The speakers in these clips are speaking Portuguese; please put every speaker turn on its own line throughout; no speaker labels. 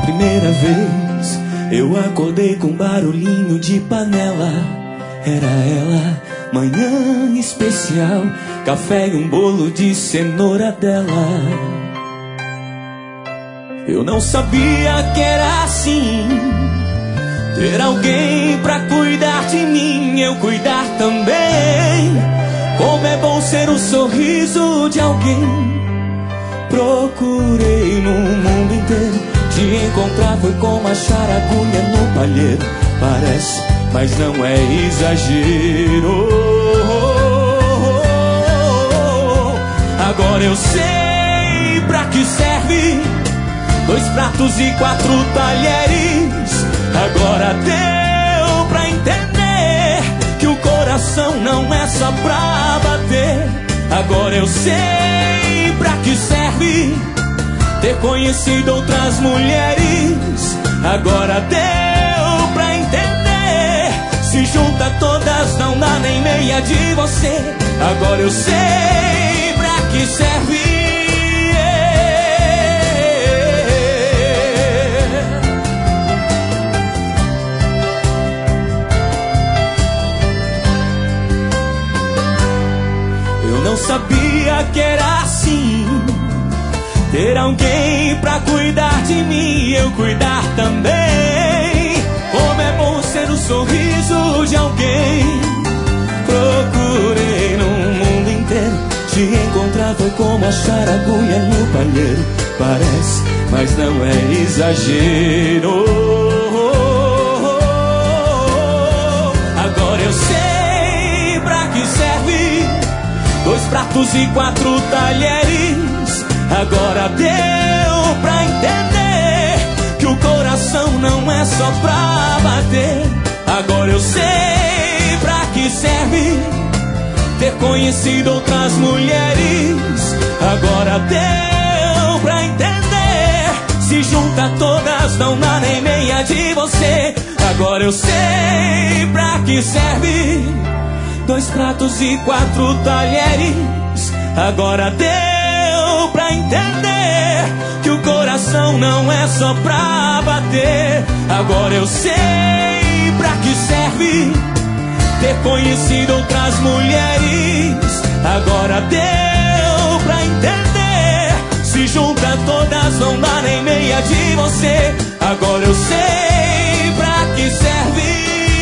primeira vez eu acordei com barulhinho de panela. Era ela, manhã especial, café e um bolo de cenoura dela. Eu não sabia que era assim, ter alguém pra cuidar de mim, eu cuidar também. Como é bom ser o sorriso de alguém. Procurei no mundo inteiro, te encontrar foi como achar agulha no palheiro. Parece, mas não é exagero. Agora eu sei pra que serve 2 pratos e 4 talheres. Agora deu pra entender que o coração não é só pra bater. Agora eu sei pra que serve ter conhecido outras mulheres. Agora deu pra entender, se junta todas não dá nem meia de você. Agora eu sei pra que serve. Eu não sabia que era assim, ter alguém pra cuidar de mim, eu cuidar também. Como é bom ser o sorriso de alguém. Procurei no mundo inteiro, te encontrar foi como achar agulha no palheiro. Parece, mas não é exagero. Agora eu sei pra que serve 2 pratos e 4 talheres. Agora deu pra entender que o coração não é só pra bater. Agora eu sei pra que serve ter conhecido outras mulheres. Agora deu pra entender, se junta todas não dá nem meia de você. Agora eu sei pra que serve 2 pratos e 4 talheres. Agora deu pra entender que o coração não é só pra bater. Agora eu sei pra que serve ter conhecido outras mulheres. Agora deu pra entender, se junta todas não dá nem meia de você. Agora eu sei pra que serve.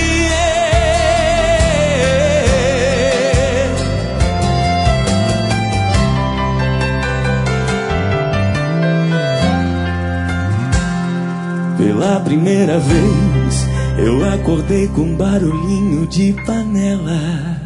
Pela primeira vez eu acordei com barulhinho de panela.